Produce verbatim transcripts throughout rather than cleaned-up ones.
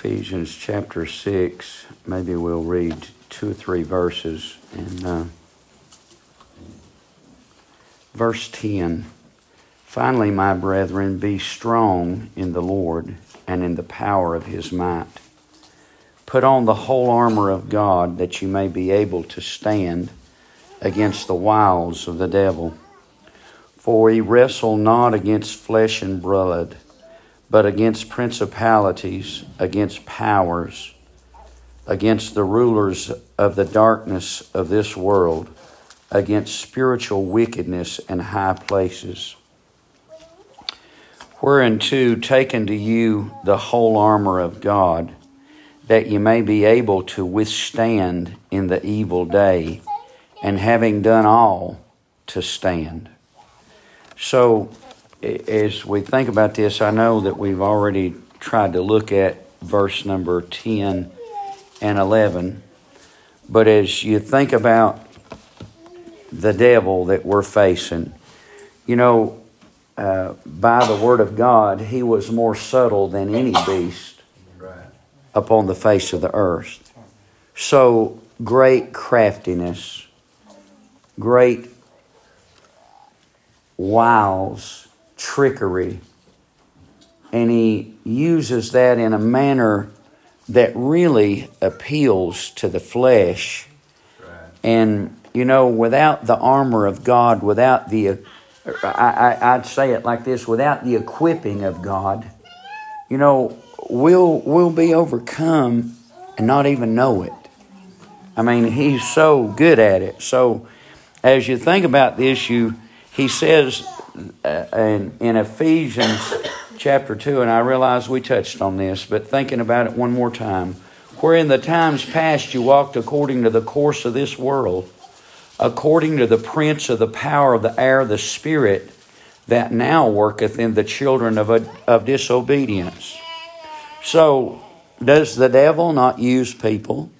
Ephesians chapter six. Maybe we'll read two or three verses. And uh, verse ten. Finally, my brethren, be strong in the Lord and in the power of his might. Put on the whole armor of God, that you may be able to stand against the wiles of the devil. For we wrestle not against flesh and blood, but against principalities, against powers, against the rulers of the darkness of this world, against spiritual wickedness in high places. Whereunto taken to you the whole armor of God, that you may be able to withstand in the evil day, and having done all, to stand. So, as we think about this, I know that we've already tried to look at verse number ten and eleven. But as you think about the devil that we're facing, you know, uh, by the word of God, he was more subtle than any beast upon the face of the earth. So, great craftiness, great wiles, trickery, and he uses that in a manner that really appeals to the flesh. Right. And, you know, without the armor of God, without the, I, I, I'd say it like this, without the equipping of God, you know, we'll, we'll be overcome and not even know it. I mean, he's so good at it. So, as you think about the issue, he says uh, in, in Ephesians chapter two, and I realize we touched on this, but thinking about it one more time, where in the times past you walked according to the course of this world, according to the prince of the power of the air, the spirit that now worketh in the children of, a, of disobedience. So, does the devil not use people?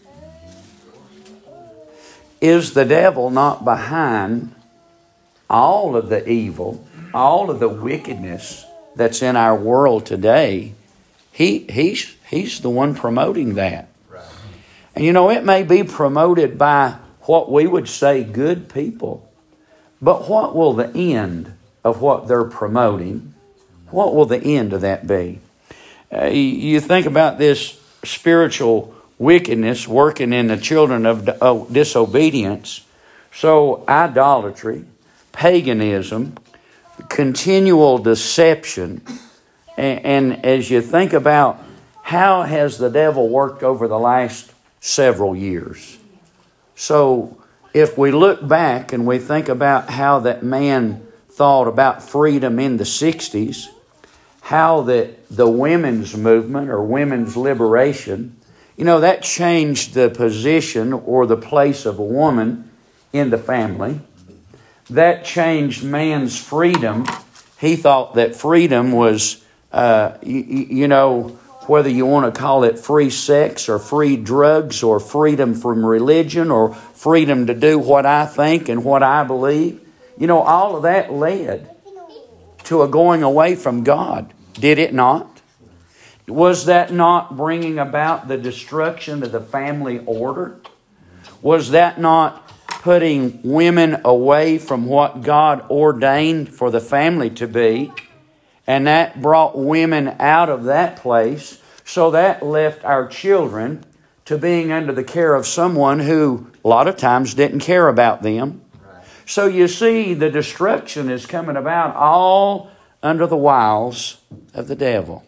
Is the devil not behind all of the evil, all of the wickedness that's in our world today? He he's he's the one promoting that. Right. And you know, it may be promoted by what we would say good people, but what will the end of what they're promoting, what will the end of that be? Uh, you, you think about this spiritual wickedness working in the children of, of disobedience. So idolatry, paganism, continual deception. And, and as you think about how has the devil worked over the last several years. So if we look back and we think about how that man thought about freedom in the sixties, how that the women's movement or women's liberation, you know, that changed the position or the place of a woman in the family. That changed man's freedom. He thought that freedom was, uh, you, you know, whether you want to call it free sex or free drugs or freedom from religion or freedom to do what I think and what I believe. You know, all of that led to a going away from God. Did it not? Was that not bringing about the destruction of the family order? Was that not putting women away from what God ordained for the family to be? And that brought women out of that place. So that left our children to being under the care of someone who a lot of times didn't care about them. So you see, the destruction is coming about all under the wiles of the devil.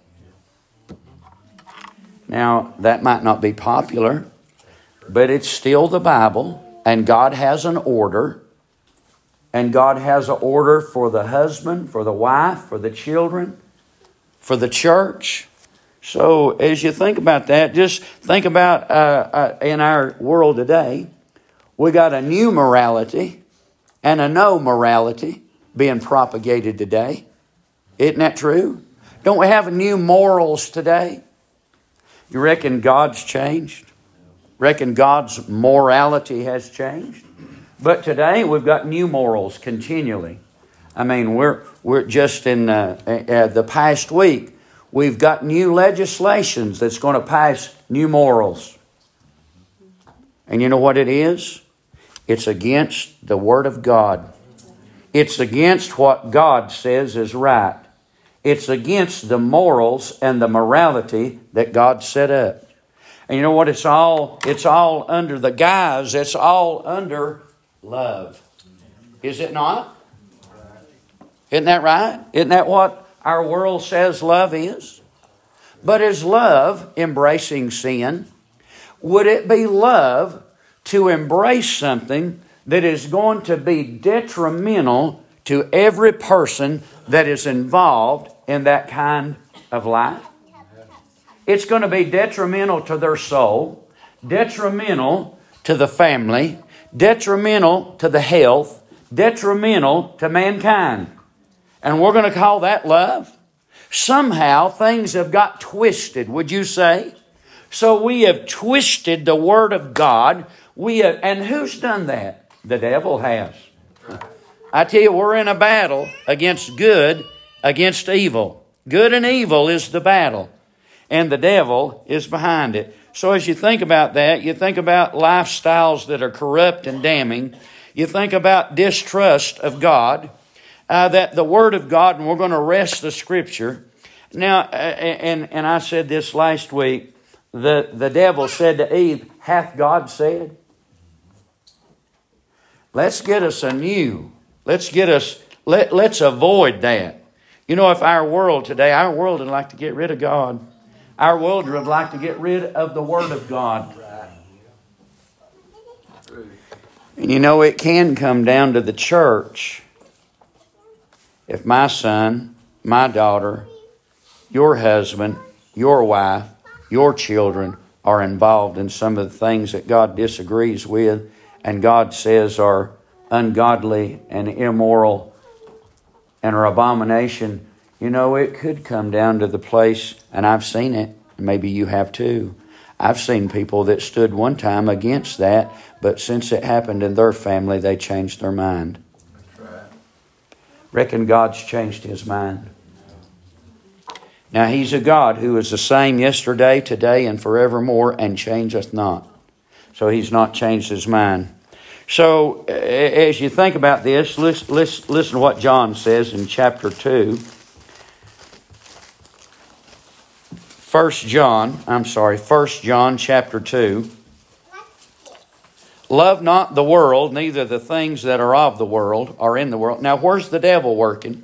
Now, that might not be popular, but it's still the Bible, and God has an order. And God has an order for the husband, for the wife, for the children, for the church. So as you think about that, just think about uh, uh, in our world today, we got a new morality and a no morality being propagated today. Isn't that true? Don't we have new morals today? You reckon God's changed? Reckon God's morality has changed? But today we've got new morals continually. I mean, we're we're just in uh, uh, the past week We've got new legislations that's going to pass new morals. And you know what it is? It's against the Word of God. It's against what God says is right. It's against the morals and the morality that God set up. And you know what? It's all, it's all under the guise. It's all under love. Is it not? Isn't that right? Isn't that what our world says love is? But is love embracing sin? Would it be love to embrace something that is going to be detrimental to every person that is involved in that kind of life? It's going to be detrimental to their soul, detrimental to the family, detrimental to the health, detrimental to mankind. And we're going to call that love? Somehow things have got twisted, would you say? So we have twisted the Word of God. We have, and who's done that? The devil has. I tell you, we're in a battle against good, against evil. Good and evil is the battle. And the devil is behind it. So as you think about that, you think about lifestyles that are corrupt and damning. You think about distrust of God. Uh, that the Word of God, and we're going to rest the Scripture. Now, uh, and, and I said this last week, the, the devil said to Eve, hath God said? Let's get us a new. Let's get us, let, let's avoid that. You know, if our world today, our world would like to get rid of God. Our world would like to get rid of the Word of God. And you know, it can come down to the church. If my son, my daughter, your husband, your wife, your children are involved in some of the things that God disagrees with and God says are ungodly and immoral and are abomination, you know, it could come down to the place, and I've seen it, maybe you have too. I've seen people that stood one time against that, but since it happened in their family, they changed their mind. Reckon God's changed His mind. Now He's a God who is the same yesterday, today, and forevermore, and changeth not. So He's not changed His mind. So as you think about this, listen, listen, listen to what John says in chapter two. First John, I'm sorry, First John chapter two. Love not the world, neither the things that are of the world are in the world. Now, where's the devil working?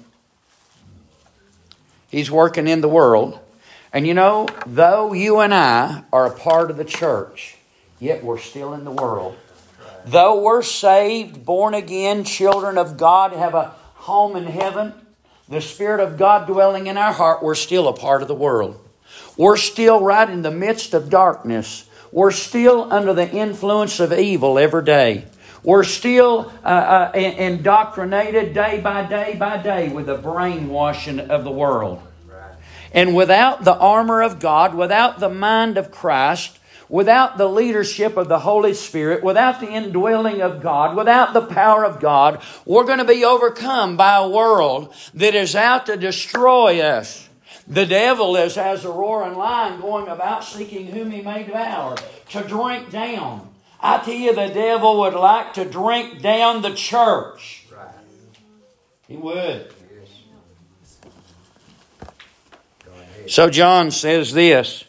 He's working in the world. And you know, though you and I are a part of the church, yet we're still in the world. Though we're saved, born again, children of God, have a home in heaven, the Spirit of God dwelling in our heart, we're still a part of the world. We're still right in the midst of darkness. We're still under the influence of evil every day. We're still uh, uh, indoctrinated day by day by day with the brainwashing of the world. And without the armor of God, without the mind of Christ, without the leadership of the Holy Spirit, without the indwelling of God, without the power of God, we're going to be overcome by a world that is out to destroy us. The devil is as a roaring lion going about seeking whom he may devour, to drink down. I tell you, the devil would like to drink down the church. He would. So John says this.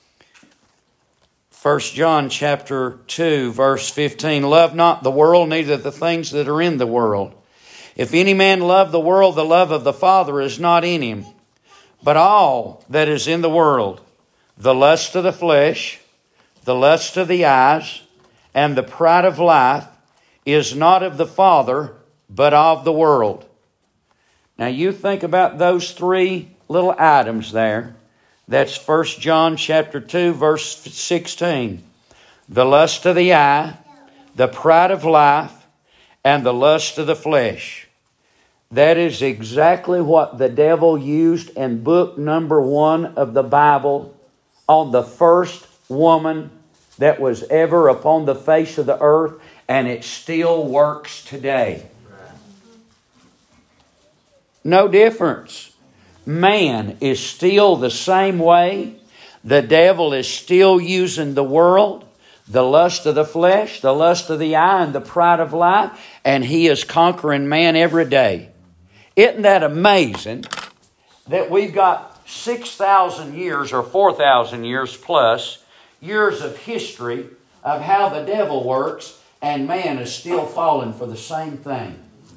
First John chapter two, verse fifteen. Love not the world, neither the things that are in the world. If any man love the world, the love of the Father is not in him. But all that is in the world, the lust of the flesh, the lust of the eyes, and the pride of life, is not of the Father, but of the world. Now you think about those three little items there. That's First John chapter two, verse sixteen. The lust of the eye, the pride of life, and the lust of the flesh. That is exactly what the devil used in book number one of the Bible on the first woman that was ever upon the face of the earth, and it still works today. No difference. man is still the same way. The devil is still using the world, the lust of the flesh, the lust of the eye, and the pride of life, and he is conquering man every day. Isn't that amazing that we've got six thousand years or four thousand years plus years of history of how the devil works, and man is still falling for the same thing?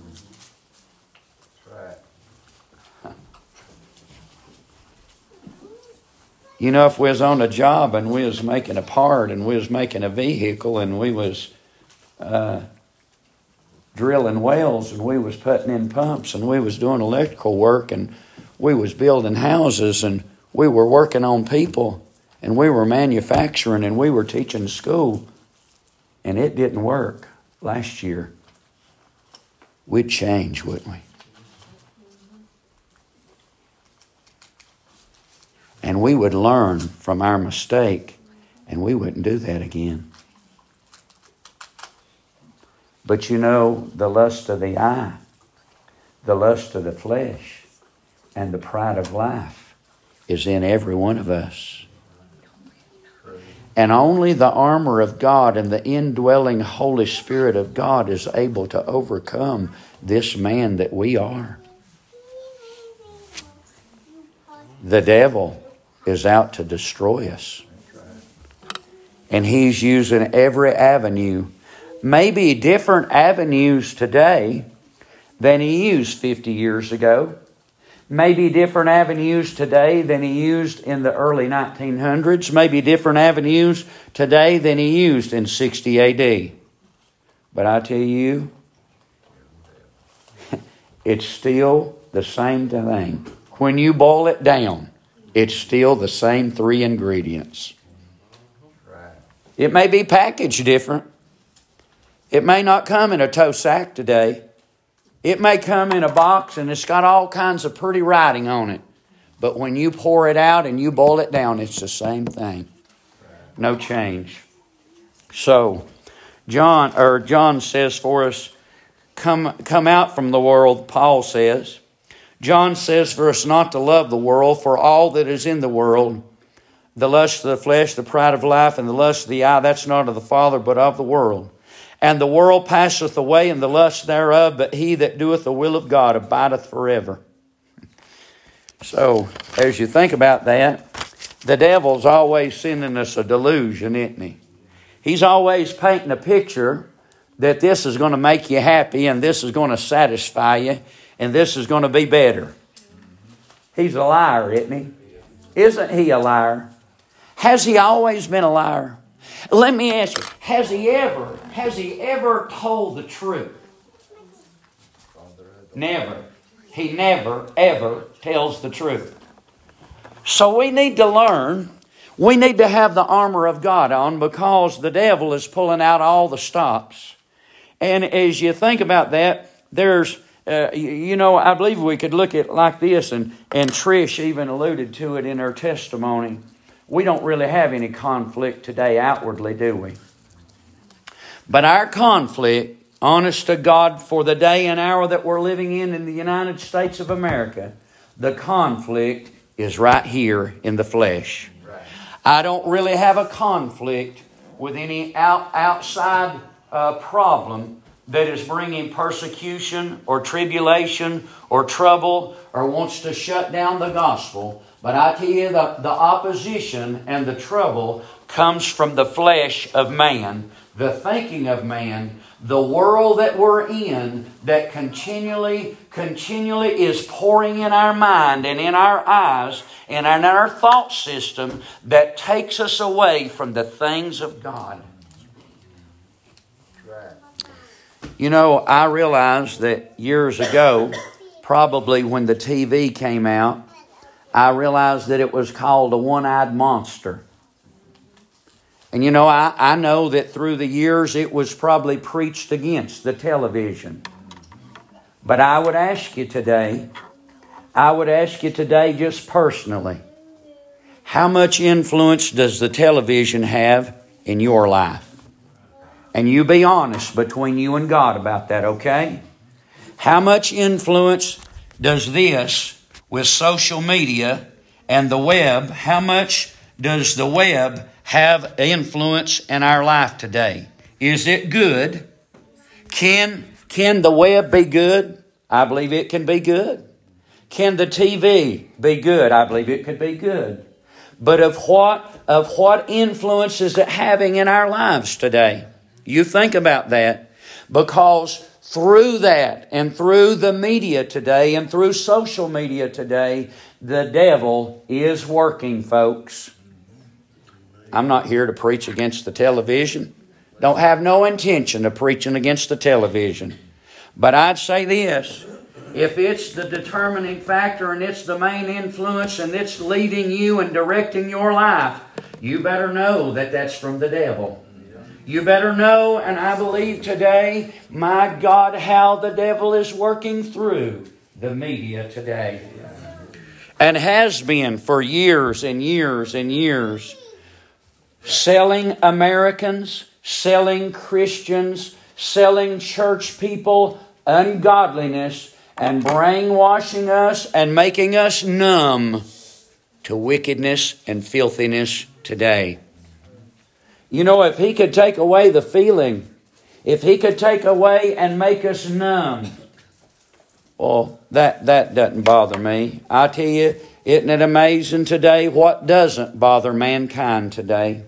You know, if we was on a job and we was making a part and we was making a vehicle and we was uh, drilling wells and we was putting in pumps and we was doing electrical work and we was building houses and we were working on people and we were manufacturing and we were teaching school and it didn't work last year, we'd change, wouldn't we? And we would learn from our mistake, and we wouldn't do that again. But you know, the lust of the eye, the lust of the flesh, and the pride of life is in every one of us. And only the armor of God and the indwelling Holy Spirit of God is able to overcome this man that we are. The devil is out to destroy us. And he's using every avenue, maybe different avenues today than he used fifty years ago. Maybe different avenues today than he used in the early nineteen hundreds. Maybe different avenues today than he used in sixty A D. But I tell you, it's still the same thing. When you boil it down, it's still the same three ingredients. It may be packaged different. It may not come in a tow sack today. It may come in a box and it's got all kinds of pretty writing on it. But when you pour it out and you boil it down, it's the same thing. No change. So, John or John says for us, come, come out from the world, Paul says. John says for us not to love the world, for all that is in the world, the lust of the flesh, the pride of life, and the lust of the eye, that's not of the Father, but of the world. And the world passeth away, and the lust thereof, but he that doeth the will of God abideth forever. So, as you think about that, the devil's always sending us a delusion, isn't he? He's always painting a picture that this is going to make you happy, and this is going to satisfy you, and this is going to be better. He's a liar, isn't he? Isn't he a liar? Has he always been a liar? Let me ask you, has he ever, has he ever told the truth? Never. He never, ever tells the truth. So we need to learn, we need to have the armor of God on, because the devil is pulling out all the stops. And as you think about that, there's Uh, you, you know, I believe we could look at it like this, and, and Trish even alluded to it in her testimony. We don't really have any conflict today outwardly, do we? But our conflict, honest to God, for the day and hour that we're living in in the United States of America, the conflict is right here in the flesh. Right. I don't really have a conflict with any out, outside uh, problem that is bringing persecution or tribulation or trouble or wants to shut down the gospel. But I tell you, the, the opposition and the trouble comes from the flesh of man, the thinking of man, the world that we're in that continually, continually is pouring in our mind and in our eyes and in our thought system that takes us away from the things of God. You know, I realized that years ago, probably when the T V came out, I realized that it was called a one-eyed monster. And you know, I, I know that through the years it was probably preached against, the television. But I would ask you today, I would ask you today just personally, how much influence does the television have in your life? And you be honest between you and God about that, okay? How much influence does this with social media and the web, how much does the web have influence in our life today? Is it good? Can, can the web be good? I believe it can be good. Can the T V be good? I believe it could be good. But of what, of what influence is it having in our lives today? You think about that. Because through that and through the media today and through social media today, the devil is working, folks. I'm not here to preach against the television. Don't have no intention of preaching against the television. But I'd say this. If it's the determining factor and it's the main influence and it's leading you and directing your life, you better know that that's from the devil. You better know, and I believe today, my God, how the devil is working through the media today. And has been for years and years and years. Selling Americans, selling Christians, selling church people ungodliness, and brainwashing us and making us numb to wickedness and filthiness today. You know, if he could take away the feeling, if he could take away and make us numb, well, that, that doesn't bother me. I tell you, isn't it amazing today what doesn't bother mankind today?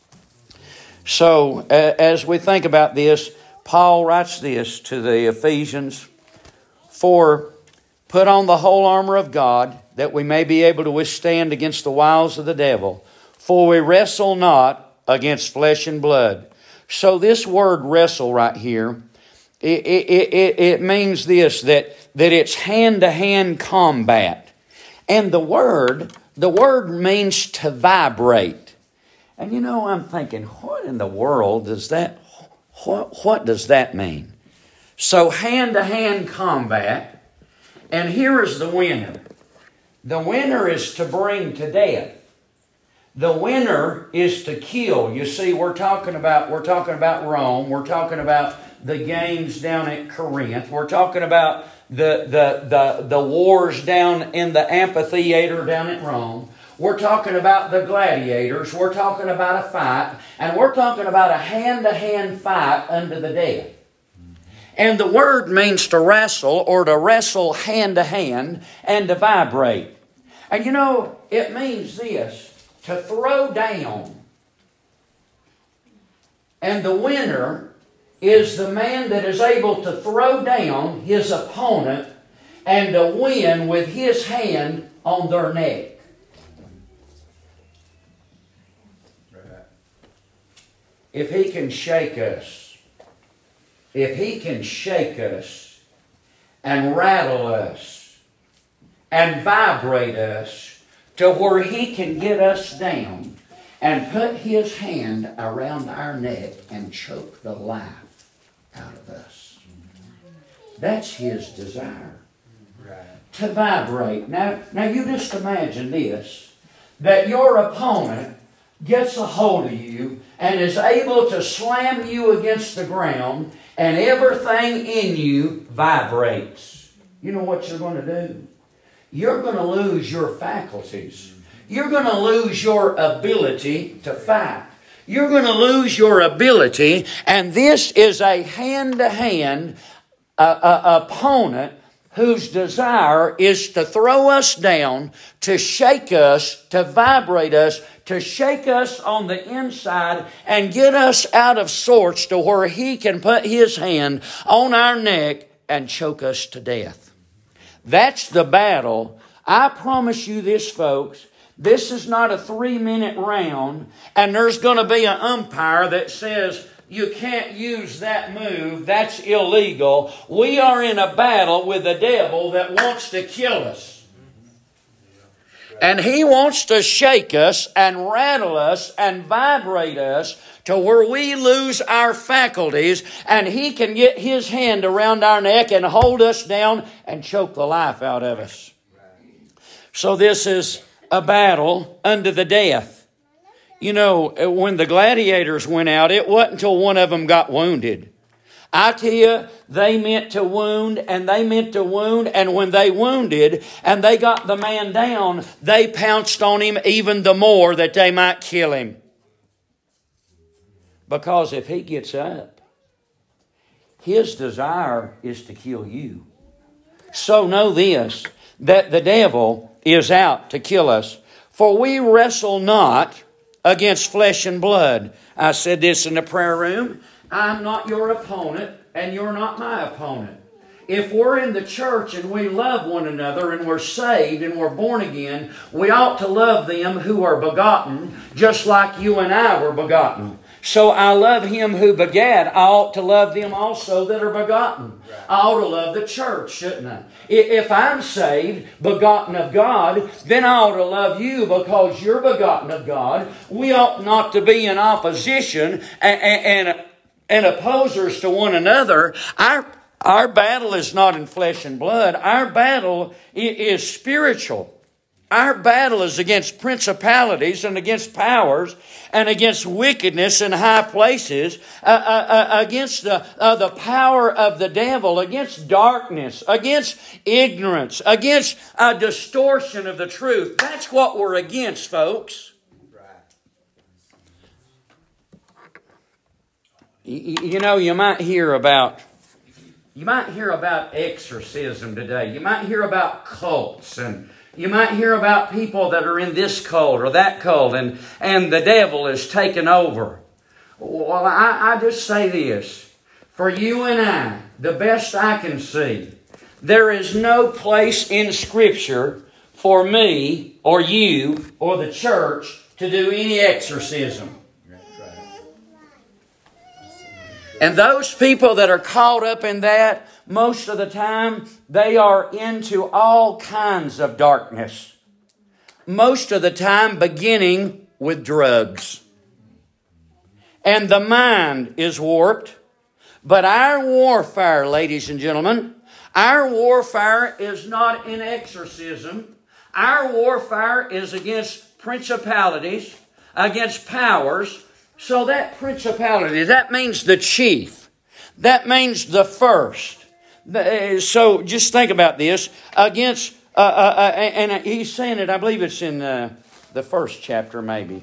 So, uh, as we think about this, Paul writes this to the Ephesians: For put on the whole armor of God, that we may be able to withstand against the wiles of the devil. For we wrestle not against flesh and blood. So this word wrestle right here, it, it, it, it means this, that, that it's hand-to-hand combat. And the word, the word means to vibrate. And you know, I'm thinking, what in the world does that, what, what does that mean? So hand-to-hand combat, and here is the winner. The winner is to bring to death. The winner is to kill. You see, we're talking about we're talking about Rome. We're talking about the games down at Corinth. We're talking about the the the, the wars down in the amphitheater down at Rome. We're talking about the gladiators. We're talking about a fight, and we're talking about a hand-to-hand fight unto the death. And the word means to wrestle, or to wrestle hand-to-hand, and to vibrate. And you know, it means this, to throw down. And the winner is the man that is able to throw down his opponent and to win with his hand on their neck. If he can shake us, if he can shake us and rattle us and vibrate us to where he can get us down and put his hand around our neck and choke the life out of us. That's his desire. To vibrate. Now, now you just imagine this, that your opponent gets a hold of you and is able to slam you against the ground, and everything in you vibrates. You know what you're going to do? You're going to lose your faculties. You're going to lose your ability to fight. You're going to lose your ability, and this is a hand-to-hand uh, uh, opponent whose desire is to throw us down, to shake us, to vibrate us, to shake us on the inside and get us out of sorts to where he can put his hand on our neck and choke us to death. That's the battle. I promise you this, folks. This is not a three-minute round, and there's going to be an umpire that says, you can't use that move, that's illegal. We are in a battle with the devil that wants to kill us. And he wants to shake us and rattle us and vibrate us to where we lose our faculties, and he can get his hand around our neck and hold us down and choke the life out of us. So this is a battle unto the death. You know, when the gladiators went out, it wasn't until one of them got wounded. I tell you, they meant to wound, and they meant to wound, and when they wounded and they got the man down, they pounced on him even the more that they might kill him. Because if he gets up, his desire is to kill you. So know this, that the devil is out to kill us. For we wrestle not against flesh and blood. I said this in the prayer room. I'm not your opponent, and you're not my opponent. If we're in the church and we love one another and we're saved and we're born again, we ought to love them who are begotten, just like you and I were begotten. So I love him who begat. I ought to love them also that are begotten. I ought to love the church, shouldn't I? If I'm saved, begotten of God, then I ought to love you because you're begotten of God. We ought not to be in opposition and, and, and opposers to one another. Our, our battle is not in flesh and blood. Our battle is spiritual. Our battle is against principalities and against powers and against wickedness in high places, uh, uh, uh, against the, uh, the power of the devil, against darkness, against ignorance, against a distortion of the truth. That's what we're against, folks. You, you know, you might hear about you might hear about exorcism today. You might hear about cults, and you might hear about people that are in this cult or that cult, and, and the devil is taken over. Well, I, I just say this. For you and I, the best I can see, there is no place in Scripture for me or you or the church to do any exorcism. And those people that are caught up in that, most of the time, they are into all kinds of darkness. Most of the time, beginning with drugs. And the mind is warped. But our warfare, ladies and gentlemen, our warfare is not in exorcism. Our warfare is against principalities, against powers. So that principality, that means the chief. That means the first. So just think about this. Against, uh, uh, uh, and he's saying it, I believe it's in uh, the first chapter maybe.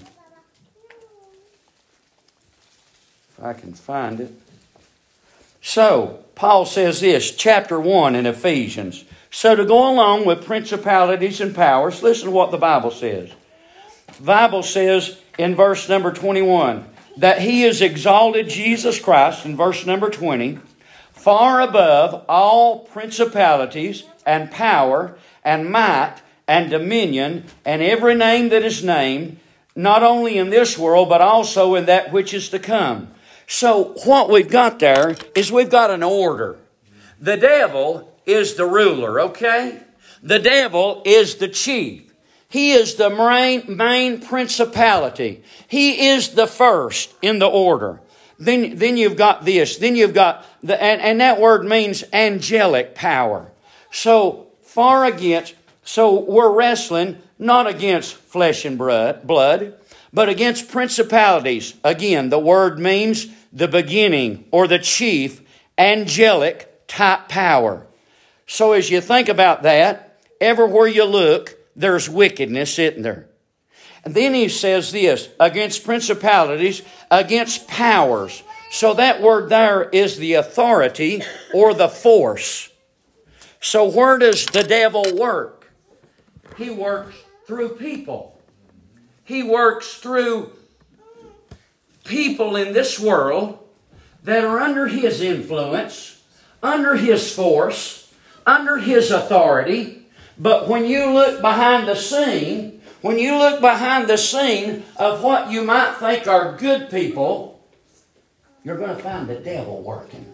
If I can find it. So, Paul says this, chapter one in Ephesians. So to go along with principalities and powers, listen to what the Bible says. The Bible says in verse number twenty-one, that He has exalted Jesus Christ, in verse number twenty, far above all principalities and power and might and dominion and every name that is named, not only in this world, but also in that which is to come. So what we've got there is we've got an order. The devil is the ruler, okay? The devil is the chief. He is the main, main principality. He is the first in the order. Then, then you've got this. Then you've got, the, and, and that word means angelic power. So far against, so we're wrestling not against flesh and blood, but against principalities. Again, the word means the beginning or the chief angelic type power. So as you think about that, everywhere you look, there's wickedness, isn't there? And then he says this, against principalities, against powers. So that word there is the authority or the force. So where does the devil work? He works through people. He works through people in this world that are under his influence, under his force, under his authority. But when you look behind the scene, when you look behind the scene of what you might think are good people, you're going to find the devil working.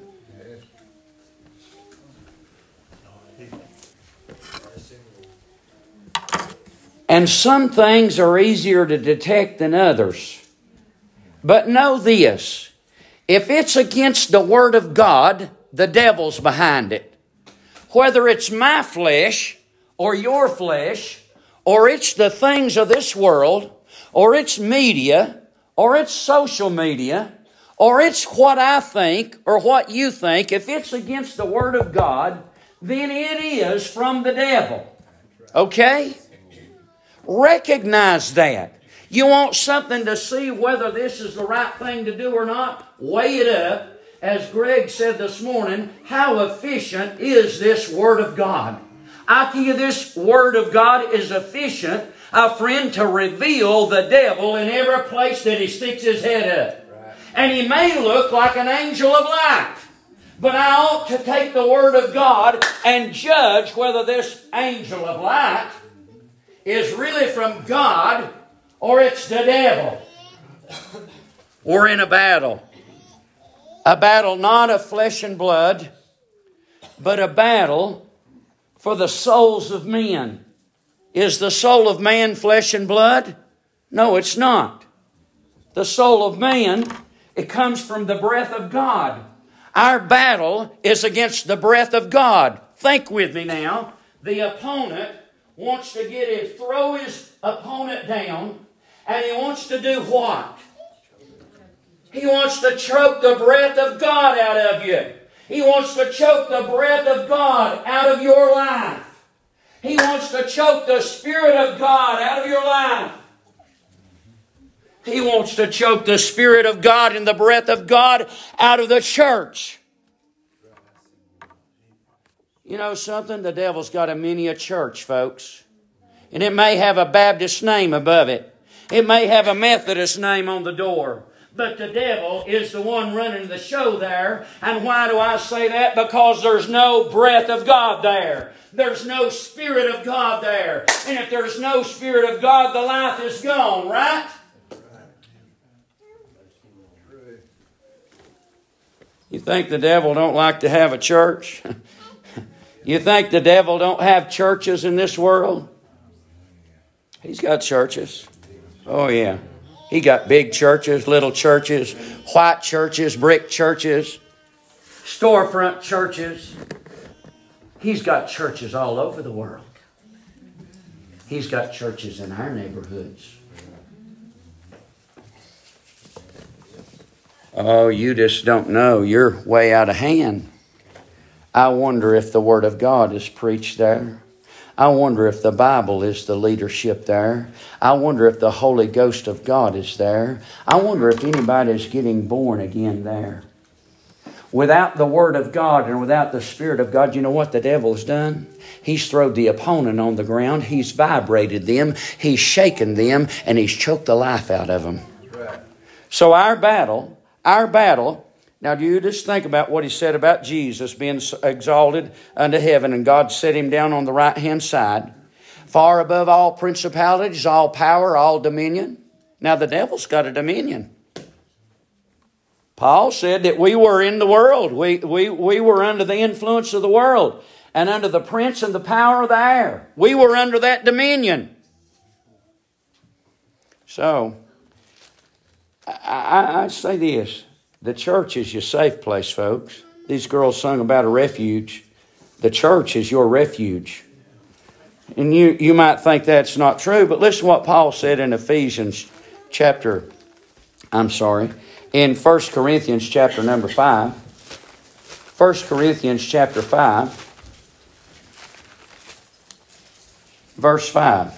And some things are easier to detect than others. But know this, if it's against the Word of God, the devil's behind it. Whether it's my flesh or your flesh, or it's the things of this world, or it's media, or it's social media, or it's what I think or what you think, if it's against the Word of God, then it is from the devil. Okay? Recognize that. You want something to see whether this is the right thing to do or not? Weigh it up. As Greg said this morning, how efficient is this Word of God? I tell you, this Word of God is efficient, a friend, to reveal the devil in every place that he sticks his head up. Right. And he may look like an angel of light, but I ought to take the Word of God and judge whether this angel of light is really from God or it's the devil. We're in a battle. A battle not of flesh and blood, but a battle for the souls of men. Is the soul of man flesh and blood? No, it's not. The soul of man, it comes from the breath of God. Our battle is against the breath of God. Think with me now. The opponent wants to get him, throw his opponent down, and he wants to do what? He wants to choke the breath of God out of you. He wants to choke the breath of God out of your life. He wants to choke the Spirit of God out of your life. He wants to choke the Spirit of God and the breath of God out of the church. You know something? The devil's got a mini a church, folks. And it may have a Baptist name above it. It may have a Methodist name on the door. But the devil is the one running the show there. And why do I say that? Because there's no breath of God there. There's no Spirit of God there. And if there's no Spirit of God, the life is gone, right? You think the devil don't like to have a church? You think the devil don't have churches in this world? He's got churches. Oh, yeah. He got big churches, little churches, white churches, brick churches, storefront churches. He's got churches all over the world. He's got churches in our neighborhoods. Oh, you just don't know. You're way out of hand. I wonder if the Word of God is preached there. I wonder if the Bible is the leadership there. I wonder if the Holy Ghost of God is there. I wonder if anybody is getting born again there. Without the Word of God and without the Spirit of God, you know what the devil has done? He's thrown the opponent on the ground. He's vibrated them. He's shaken them. And he's choked the life out of them. Right. So our battle, our battle... Now, do you just think about what he said about Jesus being exalted unto heaven and God set him down on the right-hand side, far above all principalities, all power, all dominion. Now, the devil's got a dominion. Paul said that we were in the world. We, we, we were under the influence of the world and under the prince and the power of the air. We were under that dominion. So, I, I, I say this. The church is your safe place, folks. These girls sung about a refuge. The church is your refuge. And you, you might think that's not true, but listen to what Paul said in Ephesians chapter, I'm sorry, in First Corinthians chapter number five. First Corinthians chapter five, verse five.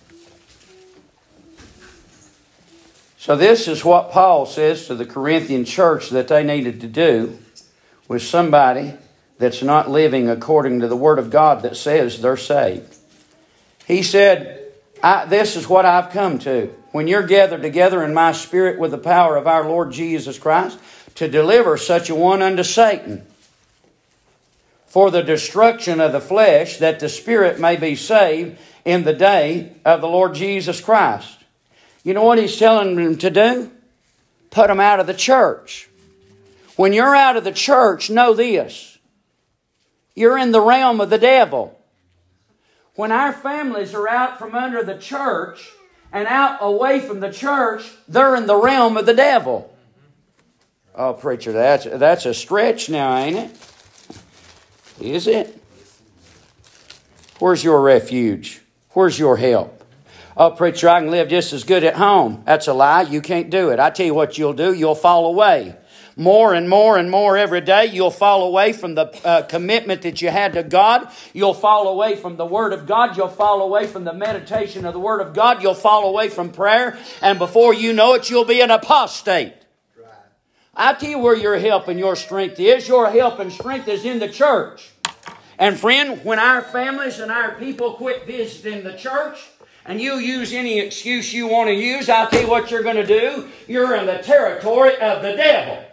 So this is what Paul says to the Corinthian church that they needed to do with somebody that's not living according to the Word of God that says they're saved. He said, I, this is what I've come to. When you're gathered together in my spirit with the power of our Lord Jesus Christ, to deliver such a one unto Satan, for the destruction of the flesh, that the spirit may be saved in the day of the Lord Jesus Christ. You know what he's telling them to do? Put them out of the church. When you're out of the church, know this. You're in the realm of the devil. When our families are out from under the church and out away from the church, they're in the realm of the devil. Oh, preacher, that's, that's a stretch now, ain't it? Is it? Where's your refuge? Where's your help? Oh, preacher, I can live just as good at home. That's a lie. You can't do it. I tell you what you'll do. You'll fall away. more and more and more every day. You'll fall away from the uh, commitment that you had to God. You'll fall away from the Word of God. You'll fall away from the meditation of the Word of God. You'll fall away from prayer. And before you know it, you'll be an apostate. I tell you where your help and your strength is. Your help and strength is in the church. And friend, when our families and our people quit visiting the church, and you use any excuse you want to use, I'll tell you what you're going to do. You're in the territory of the devil.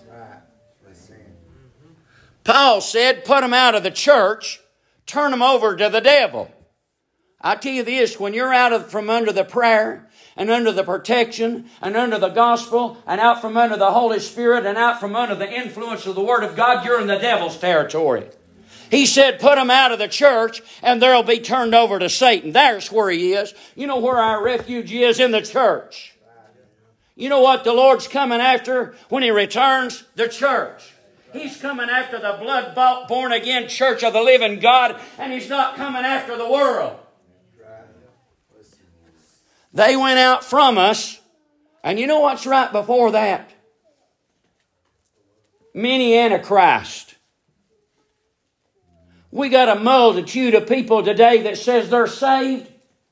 Paul said, put them out of the church, turn them over to the devil. I tell you this, when you're out of from under the prayer and under the protection and under the gospel and out from under the Holy Spirit and out from under the influence of the Word of God, you're in the devil's territory. He said, put them out of the church and they'll be turned over to Satan. There's where he is. You know where our refuge is? In the church. You know what the Lord's coming after when He returns? The church. He's coming after the blood-bought, born-again church of the living God, and He's not coming after the world. They went out from us, and you know what's right before that? Many Antichrist. We got a multitude of people today that says they're saved.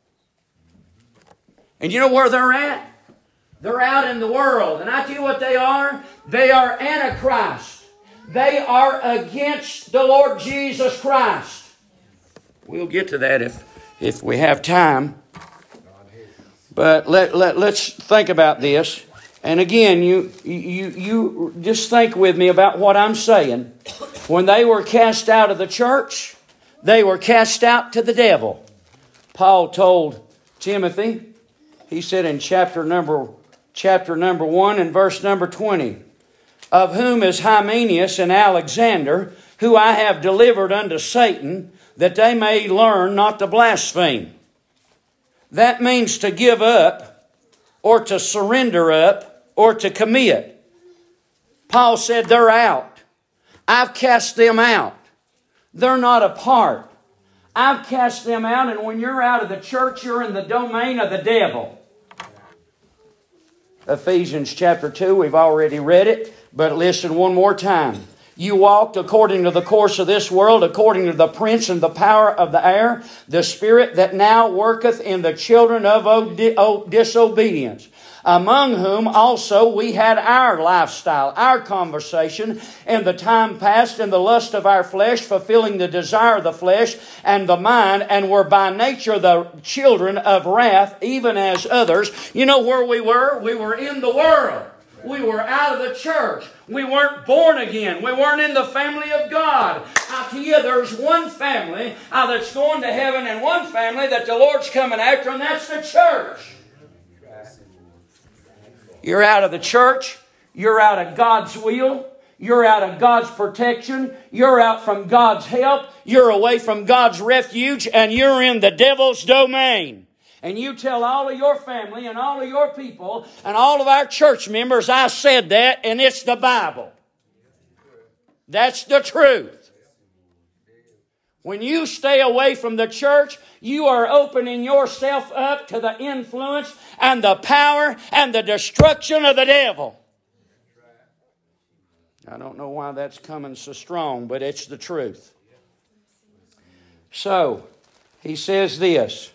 And you know where they're at? They're out in the world. And I tell you what they are. They are Antichrist. They are against the Lord Jesus Christ. We'll get to that if, if we have time. But let, let, let's think about this. And again, you, you, you just think with me about what I'm saying. When they were cast out of the church, they were cast out to the devil. Paul told Timothy, he said in chapter number, chapter number one and verse number twenty, of whom is Hymenaeus and Alexander, who I have delivered unto Satan, that they may learn not to blaspheme. That means to give up, or to surrender up, or to commit. Paul said they're out. I've cast them out. They're not a part. I've cast them out, and when you're out of the church, you're in the domain of the devil. Ephesians chapter two, we've already read it, but listen one more time. You walked according to the course of this world, according to the prince and the power of the air, the spirit that now worketh in the children of disobedience, among whom also we had our lifestyle, our conversation, in the time past in the lust of our flesh, fulfilling the desire of the flesh and the mind, and were by nature the children of wrath, even as others. You know where we were? We were in the world. We were out of the church. We weren't born again. We weren't in the family of God. I tell you, there's one family uh, that's going to heaven and one family that the Lord's coming after, and that's the church. You're out of the church. You're out of God's will. You're out of God's protection. You're out from God's help. You're away from God's refuge, and you're in the devil's domain. And you tell all of your family and all of your people and all of our church members, I said that, and it's the Bible. That's the truth. When you stay away from the church, you are opening yourself up to the influence and the power and the destruction of the devil. I don't know why that's coming so strong, but it's the truth. So, he says this,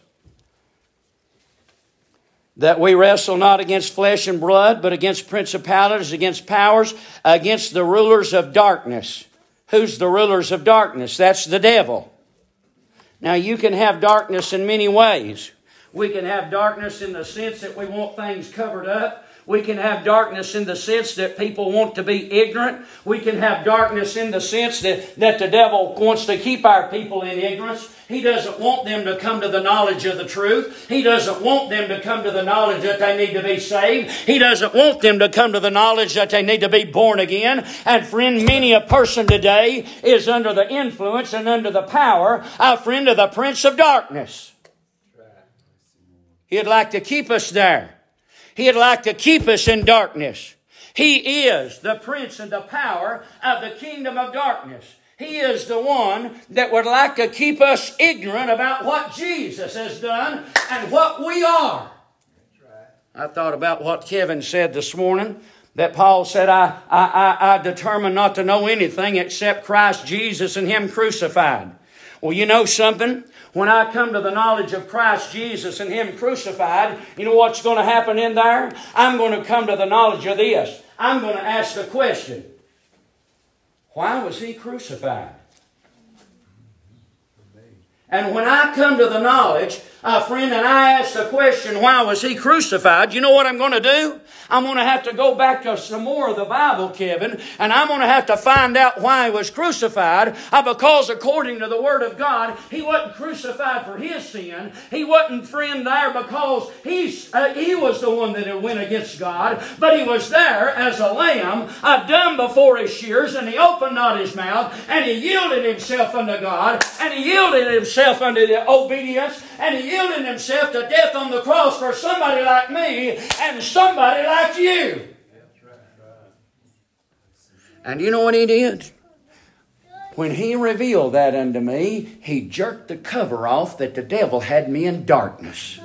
that we wrestle not against flesh and blood, but against principalities, against powers, against the rulers of darkness. Who's the rulers of darkness? That's the devil. Now, you can have darkness in many ways. We can have darkness in the sense that we want things covered up. We can have darkness in the sense that people want to be ignorant. We can have darkness in the sense that, that the devil wants to keep our people in ignorance. He doesn't want them to come to the knowledge of the truth. He doesn't want them to come to the knowledge that they need to be saved. He doesn't want them to come to the knowledge that they need to be born again. And friend, many a person today is under the influence and under the power, a friend of the prince of darkness. He'd like to keep us there. He'd like to keep us in darkness. He is the prince and the power of the kingdom of darkness. He is the one that would like to keep us ignorant about what Jesus has done and what we are. I thought about what Kevin said this morning. that Paul said, I, I, I, I determined not to know anything except Christ Jesus and Him crucified. Well, you know something? When I come to the knowledge of Christ Jesus and Him crucified, you know what's going to happen in there? I'm going to come to the knowledge of this. I'm going to ask the question, why was He crucified? And when I come to the knowledge, uh, friend, and I ask the question, why was He crucified? You know what I'm going to do? I'm going to have to go back to some more of the Bible, Kevin, and I'm going to have to find out why He was crucified. Uh, because according to the Word of God, He wasn't crucified for His sin. He wasn't, friend, there because he's, uh, He was the one that had went against God, but He was there as a lamb, uh, dumb before His shears, and He opened not His mouth, and He yielded Himself unto God, and He yielded Himself unto the obedience, and He yielded Himself to death on the cross for somebody like me and somebody like you. And you know what He did? When He revealed that unto me, He jerked the cover off that the devil had me in darkness.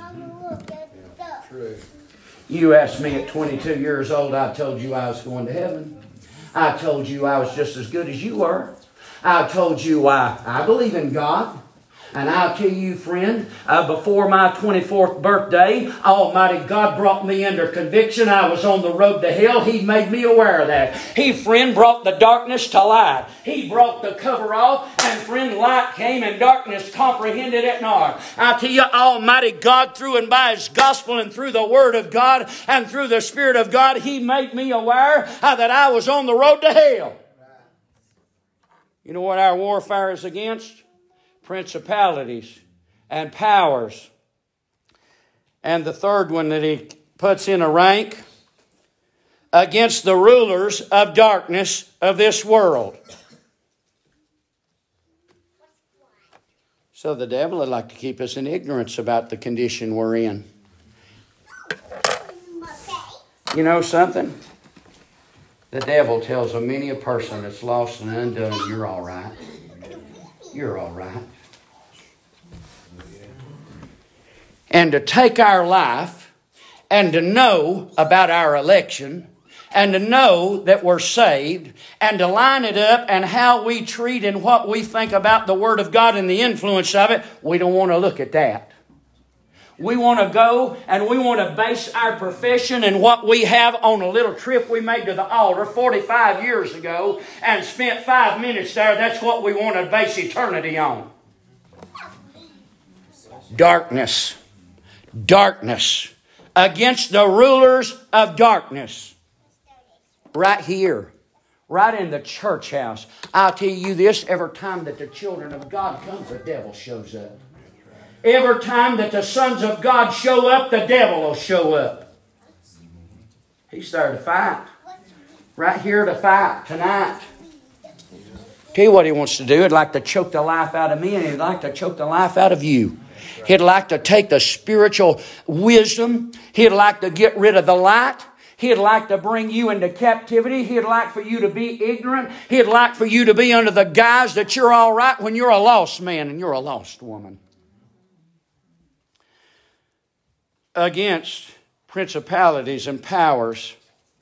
You asked me at twenty-two years old, I told you I was going to heaven. I told you I was just as good as you were. I told you I, I believe in God. And I'll tell you, friend, uh, before my twenty-fourth birthday, Almighty God brought me under conviction. I was on the road to hell. He made me aware of that. He, friend, brought the darkness to light. He brought the cover off, and, friend, light came and darkness comprehended it not. I tell you, Almighty God, through and by His gospel and through the Word of God and through the Spirit of God, He made me aware uh, that I was on the road to hell. You know what our warfare is against? Principalities and powers. And the third one that he puts in a rank, against the rulers of darkness of this world. So the devil would like to keep us in ignorance about the condition we're in. You know something? The devil tells a many a person that's lost and undone, you're all right. You're all right. And to take our life and to know about our election and to know that we're saved and to line it up and how we treat and what we think about the Word of God and the influence of it, we don't want to look at that. We want to go and we want to base our profession and what we have on a little trip we made to the altar forty-five years ago and spent five minutes there. That's what we want to base eternity on. Darkness. Darkness. Against the rulers of darkness. Right here. Right in the church house. I'll tell you this, every time that the children of God come, the devil shows up. Every time that the sons of God show up, the devil will show up. He's there to fight. Right here to fight tonight. Tell you what he wants to do. He'd like to choke the life out of me, and he'd like to choke the life out of you. He'd like to take the spiritual wisdom. He'd like to get rid of the light. He'd like to bring you into captivity. He'd like for you to be ignorant. He'd like for you to be under the guise that you're all right when you're a lost man and you're a lost woman. Against principalities and powers,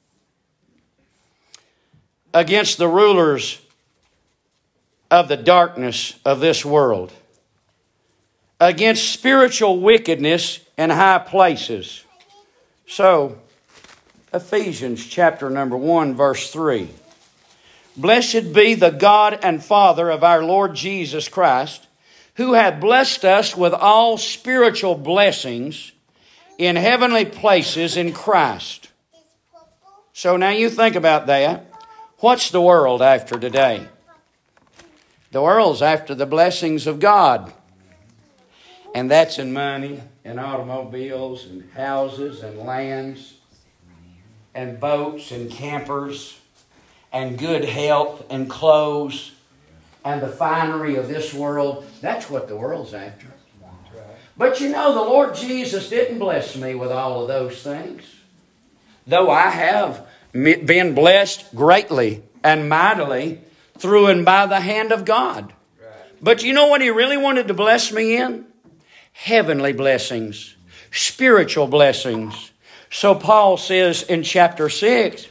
against the rulers of the darkness of this world, against spiritual wickedness in high places. So, Ephesians chapter number one, verse three. Blessed be the God and Father of our Lord Jesus Christ, who hath blessed us with all spiritual blessings in heavenly places in Christ. So now you think about that. What's the world after today? The world's after the blessings of God. And that's in money and automobiles and houses and lands and boats and campers and good health and clothes and the finery of this world. That's what the world's after. But you know, the Lord Jesus didn't bless me with all of those things. Though I have been blessed greatly and mightily through and by the hand of God. But you know what He really wanted to bless me in? Heavenly blessings. Spiritual blessings. So Paul says in chapter six,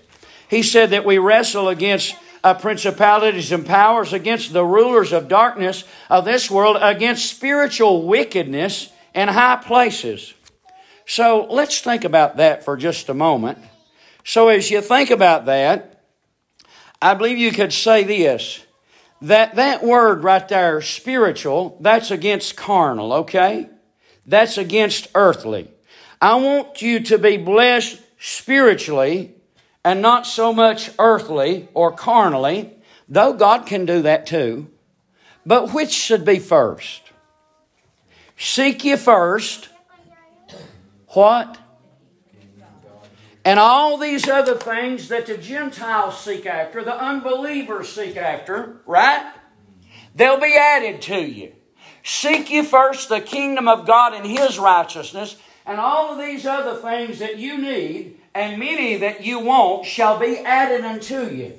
He said that we wrestle against uh, principalities and powers, against the rulers of darkness of this world, against spiritual wickedness in high places. So let's think about that for just a moment. So as you think about that, I believe you could say this, that that word right there, spiritual, that's against carnal, okay? That's against earthly. I want you to be blessed spiritually and not so much earthly or carnally, though God can do that too. But which should be first? Seek ye first what? And all these other things that the Gentiles seek after, the unbelievers seek after, right? They'll be added to you. Seek ye first the kingdom of God and His righteousness, and all of these other things that you need, and many that you want, shall be added unto you.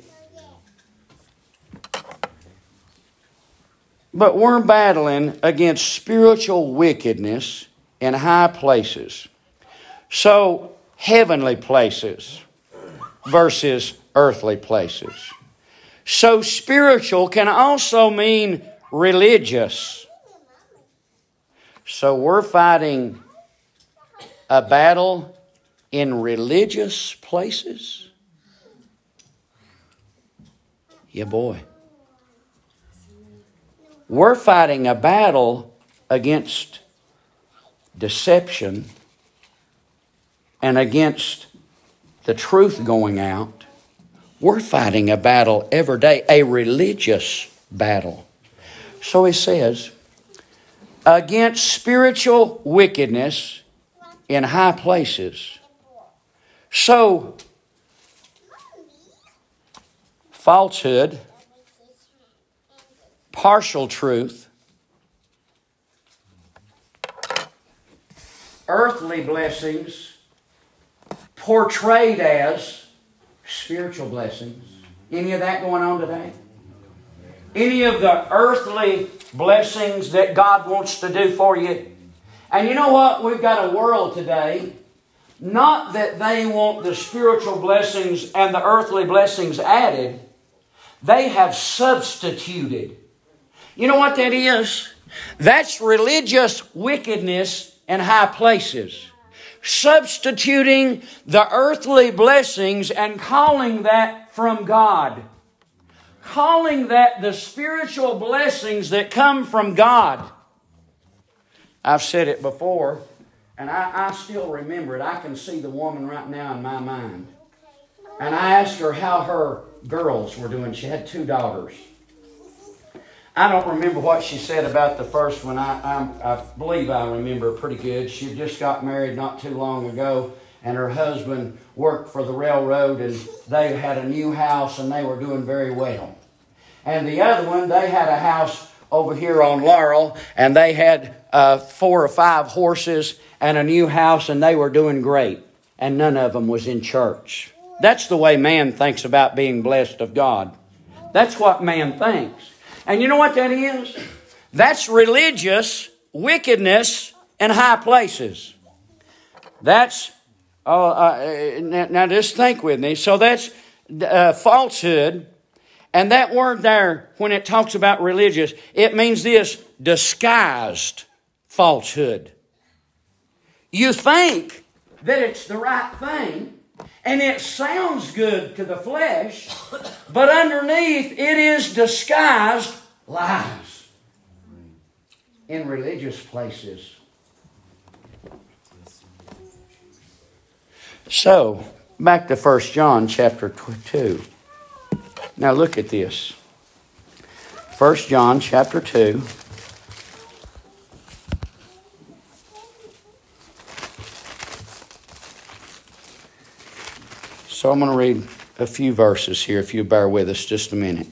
But we're battling against spiritual wickedness in high places. So, heavenly places versus earthly places. So, spiritual can also mean religious. So, we're fighting a battle in religious places? Yeah, boy. We're fighting a battle against deception and against the truth going out. We're fighting a battle every day, a religious battle. So he says, against spiritual wickedness in high places. So, falsehood, partial truth, earthly blessings portrayed as spiritual blessings. Any of that going on today? Any of the earthly blessings that God wants to do for you? And you know what? We've got a world today, not that they want the spiritual blessings and the earthly blessings added. They have substituted. You know what that is? That's religious wickedness in high places. Substituting the earthly blessings and calling that from God. Calling that the spiritual blessings that come from God. I've said it before, and I, I still remember it. I can see the woman right now in my mind. And I asked her how her girls were doing. She had two daughters. I don't remember what she said about the first one. I, I, I believe I remember pretty good. She had just got married not too long ago, and her husband worked for the railroad, and they had a new house, and they were doing very well. And the other one, they had a house over here on Laurel, and they had uh, four or five horses and a new house, and they were doing great. And none of them was in church. That's the way man thinks about being blessed of God. That's what man thinks. And you know what that is? That's religious wickedness in high places. That's, oh, uh, now, now just think with me. So that's uh, falsehood. And that word there, when it talks about religious, it means this, disguised falsehood. You think that it's the right thing, and it sounds good to the flesh, but underneath it is disguised lies in religious places. So, back to First John chapter two. Now look at this. First John chapter two. So I'm going to read a few verses here, if you bear with us just a minute.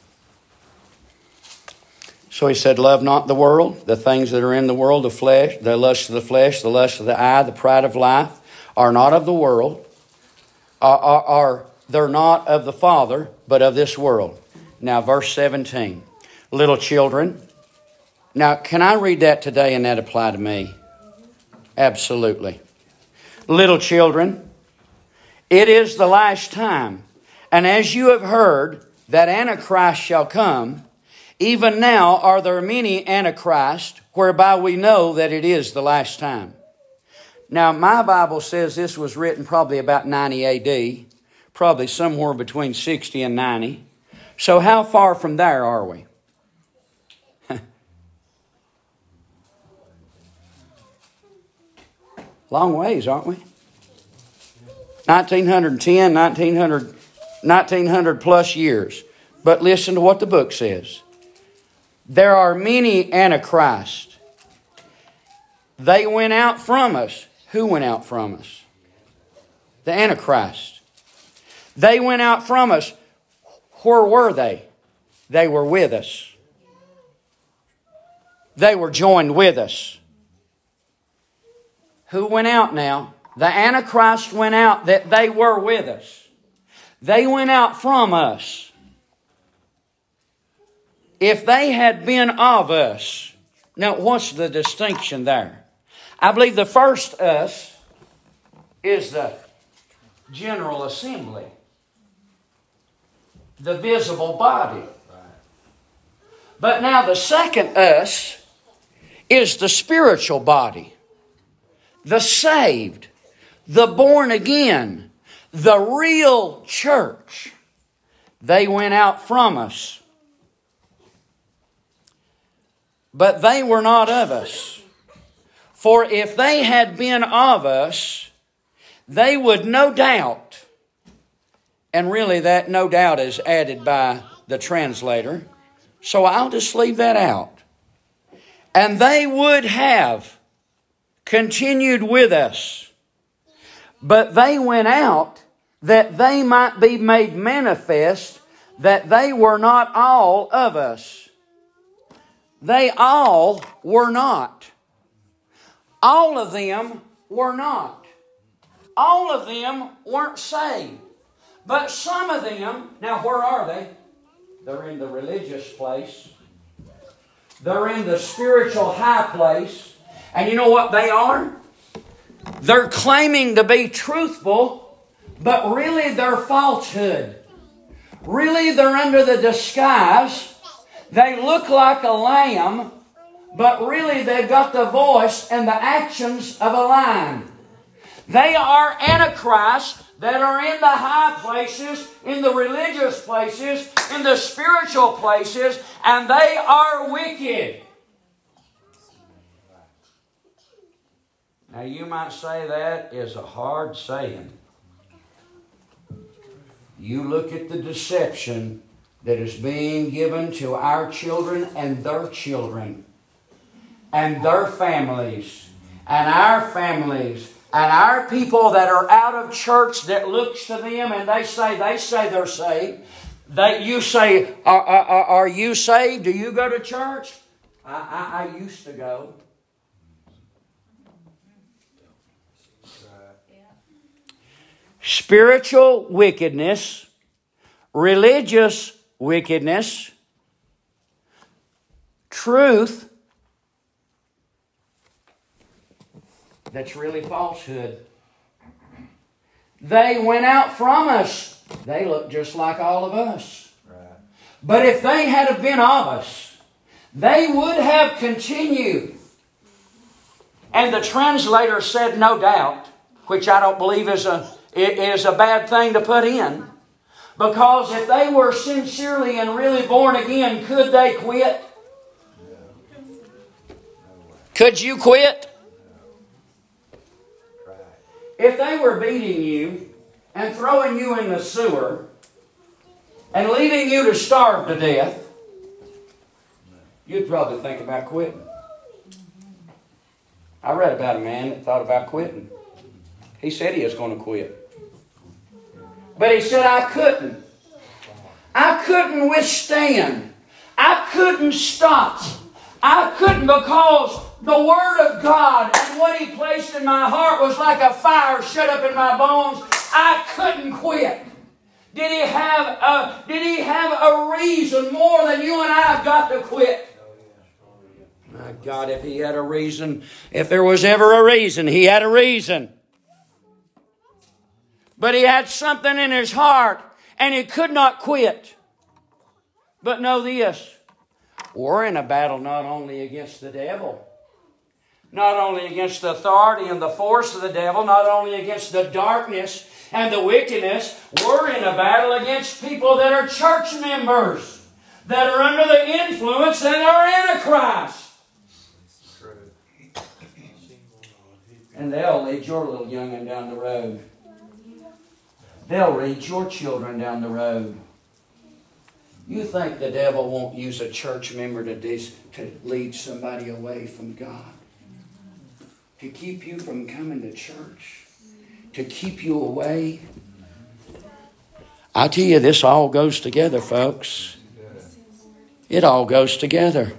So he said, love not the world, the things that are in the world, the flesh, the lust of the flesh, the lust of the eye, the pride of life, are not of the world, are, are, are they're not of the Father, but of this world. Now, verse seventeen. Little children. Now, can I read that today and that apply to me? Absolutely. Little children, it is the last time. And as you have heard that Antichrist shall come, even now are there many Antichrists, whereby we know that it is the last time. Now, my Bible says this was written probably about ninety A D, probably somewhere between sixty and ninety. So how far from there are we? Long ways, aren't we? nineteen ten, nineteen hundred, nineteen hundred plus years. But listen to what the book says. There are many Antichrists. They went out from us. Who went out from us? The Antichrist. They went out from us. Where were they? They were with us. They were joined with us. Who went out now? The Antichrist went out that they were with us. They went out from us. If they had been of us. Now, what's the distinction there? I believe the first us is the General Assembly. The visible body. But now the second us is the spiritual body. The saved. The born again. The real church. They went out from us. But they were not of us. For if they had been of us, they would no doubt, and really that no doubt is added by the translator, so I'll just leave that out. And they would have continued with us, but they went out that they might be made manifest that they were not all of us. They all were not. All of them were not. All of them weren't saved. But some of them, now where are they? They're in the religious place. They're in the spiritual high place. And you know what they are? They're claiming to be truthful, but really they're falsehood. Really they're under the disguise. They look like a lamb, but really they've got the voice and the actions of a lion. They are Antichrists that are in the high places, in the religious places, in the spiritual places, and they are wicked. Now you might say that is a hard saying. You look at the deception that is being given to our children and their children and their families and our families and our people that are out of church that looks to them and they say they say they're saved. They, you say, are, are, are you saved? Do you go to church? I, I, I used to go. Spiritual wickedness, religious wickedness, truth, that's really falsehood. They went out from us. They look just like all of us. Right. But if they had have been of us, they would have continued. And the translator said no doubt, which I don't believe is a, is a bad thing to put in. Because if they were sincerely and really born again, could they quit? Could you quit? If they were beating you and throwing you in the sewer and leaving you to starve to death, you'd probably think about quitting. I read about a man that thought about quitting. He said he was going to quit. But he said, I couldn't. I couldn't withstand. I couldn't stop. I couldn't because the Word of God and what He placed in my heart was like a fire shut up in my bones. I couldn't quit. Did he have a, did he have a reason more than you and I have got to quit? My God, if he had a reason, if there was ever a reason, he had a reason. But he had something in his heart. and it could not quit. But know this, we're in a battle not only against the devil, not only against the authority and the force of the devil, not only against the darkness and the wickedness, we're in a battle against people that are church members, that are under the influence and are Antichrist. And they'll lead your little young'un down the road. They'll lead your children down the road. You think the devil won't use a church member to, dis- to lead somebody away from God? To keep you from coming to church? To keep you away? I tell you, this all goes together, folks. It all goes together.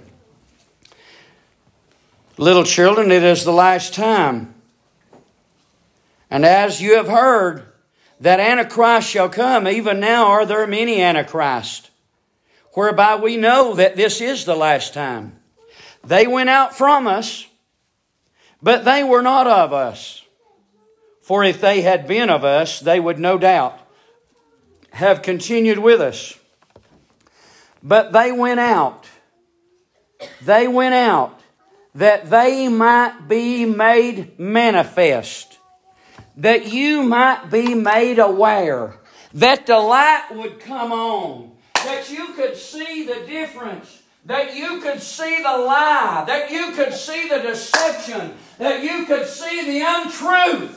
Little children, it is the last time. And as you have heard that Antichrist shall come, even now are there many Antichrists, whereby we know that this is the last time. They went out from us, but they were not of us. For if they had been of us, they would no doubt have continued with us. But they went out. They went out that they might be made manifest, that you might be made aware, that the light would come on, that you could see the difference, that you could see the lie, that you could see the deception, that you could see the untruth.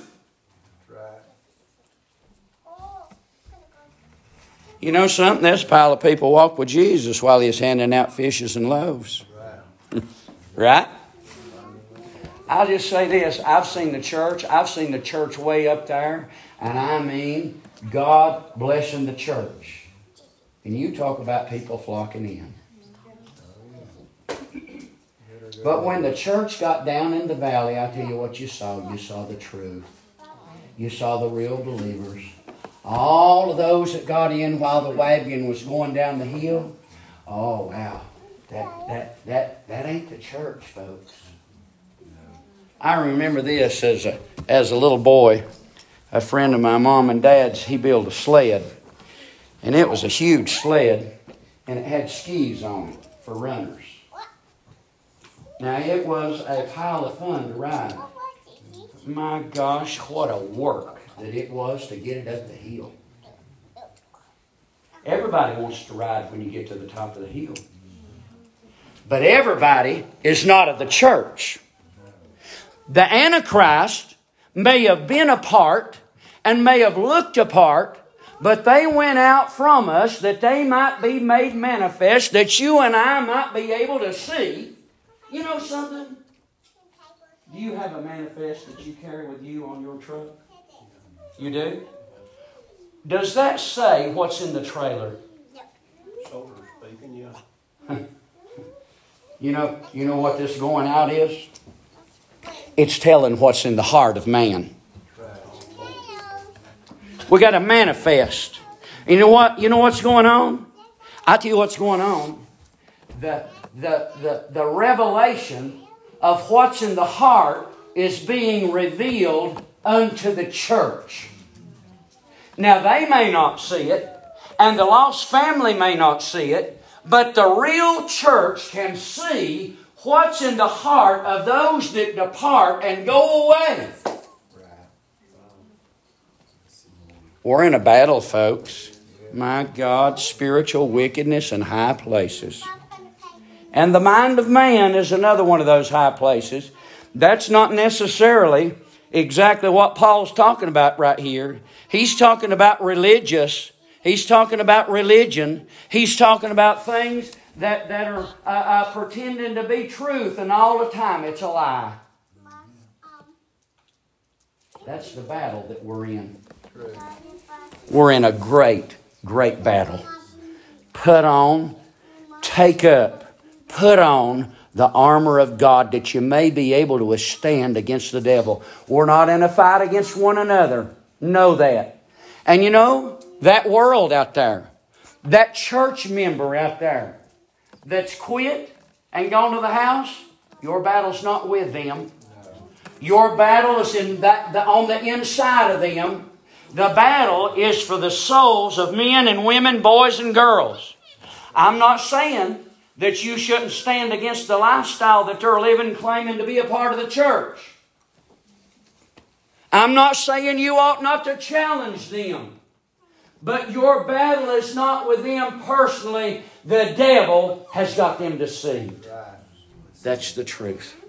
You know something? This pile of people walked with Jesus while He was handing out fishes and loaves. Right? I'll just say this. I've seen the church. I've seen the church way up there. And I mean, God blessing the church. And you talk about people flocking in. But when the church got down in the valley, I tell you what you saw. You saw the truth. You saw the real believers. All of those that got in while the wagon was going down the hill. Oh, wow. That, that, that, that ain't the church, folks. I remember this as a, as a little boy. A friend of my mom and dad's, he built a sled. And it was a huge sled. And it had skis on it for runners. Now, it was a pile of fun to ride. My gosh, what a work that it was to get it up the hill. Everybody wants to ride when you get to the top of the hill. But everybody is not of the church. The Antichrist may have been a part and may have looked a part, but they went out from us that they might be made manifest, that you and I might be able to see. You know something? Do you have a manifest that you carry with you on your truck? You do? Does that say what's in the trailer? Shoulder speaking, yeah. You know, you know what this going out is? It's telling what's in the heart of man. We got to manifest. You know what? You know what's going on? I'll tell you what's going on. The, the, the, the revelation of what's in the heart is being revealed unto the church. Now, they may not see it, and the lost family may not see it, but the real church can see what's in the heart of those that depart and go away. We're in a battle, folks. My God, spiritual wickedness in high places. And the mind of man is another one of those high places. That's not necessarily exactly what Paul's talking about right here. He's talking about religious. He's talking about religion. He's talking about things that, that are uh, uh, pretending to be truth, and all the time it's a lie. That's the battle that we're in. We're in a great, great battle. Put on, take up, put on the armor of God that you may be able to withstand against the devil. We're not in a fight against one another. Know that. And you know, that world out there, that church member out there that's quit and gone to the house, your battle's not with them. Your battle is in that the, on the inside of them. The battle is for the souls of men and women, boys and girls. I'm not saying that you shouldn't stand against the lifestyle that they're living, claiming to be a part of the church. I'm not saying you ought not to challenge them. But your battle is not with them personally. The devil has got them deceived. That's the truth.